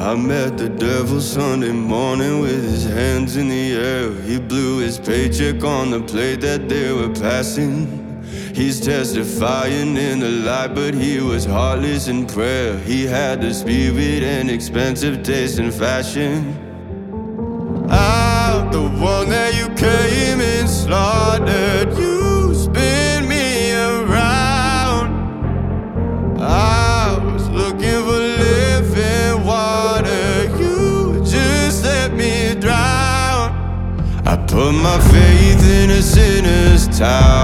I met the devil Sunday morning with his hands in the air. He blew his paycheck on the plate that they were passing. He's testifying in the light, but he was heartless in prayer. He had the spirit and expensive taste in fashion. I'm the one that you came and slaughtered. You spin me around. I was looking for living water. You just let me drown. I put my faith in a sinner's tower.